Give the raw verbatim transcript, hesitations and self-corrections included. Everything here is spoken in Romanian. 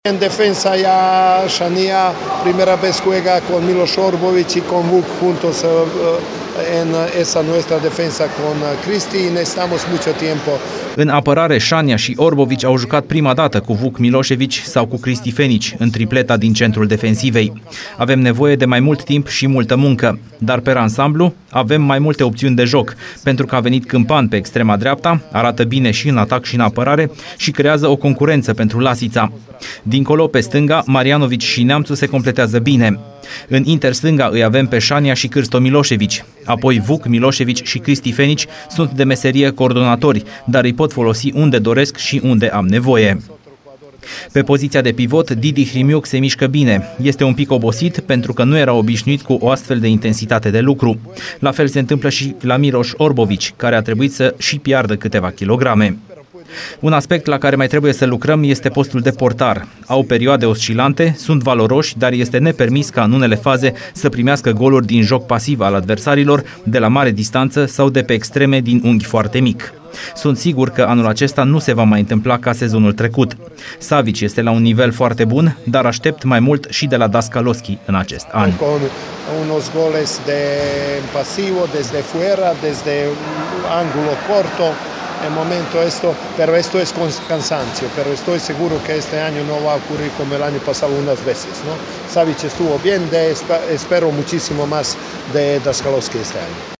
En defensa ya Shania, primera vez juega con Miloš Orbović y con Vuk juntos en esa nuestra defensa con Cristi y necesitamos mucho tiempo. În apărare, Shania și Orbović au jucat prima dată cu Vuk Milošević sau cu Cristi Fenici în tripleta din centrul defensivei. Avem nevoie de mai mult timp și multă muncă, dar pe ansamblu avem mai multe opțiuni de joc, pentru că a venit Câmpan pe extrema dreapta, arată bine și în atac și în apărare și creează o concurență pentru Lasița. Dincolo, pe stânga, Marjanović și Neamțu se completează bine. În interstânga îi avem pe Shania și Krsto Milošević. Apoi Vuk Milošević și Cristi Fenici sunt de meserie coordonatori, dar îi pot folosi unde doresc și unde am nevoie. Pe poziția de pivot, Didi Hrimiuc se mișcă bine. Este un pic obosit pentru că nu era obișnuit cu o astfel de intensitate de lucru. La fel se întâmplă și la Miloš Orbović, care a trebuit să și piardă câteva kilograme. Un aspect la care mai trebuie să lucrăm este postul de portar. Au perioade oscilante, sunt valoroși, dar este nepermis ca în unele faze să primească goluri din joc pasiv al adversarilor, de la mare distanță sau de pe extreme din unghi foarte mic. Sunt sigur că anul acesta nu se va mai întâmpla ca sezonul trecut. Savic este la un nivel foarte bun, dar aștept mai mult și de la Daskaloschi în acest an. Unos goles de pasivo desde fuera, desde ángulo corto. En momento esto, pero esto es con cansancio, pero estoy seguro que este año no va a ocurrir como el año pasado unas veces, ¿no? Savic estuvo bien, de, espero muchísimo más de Daskaloschi este año.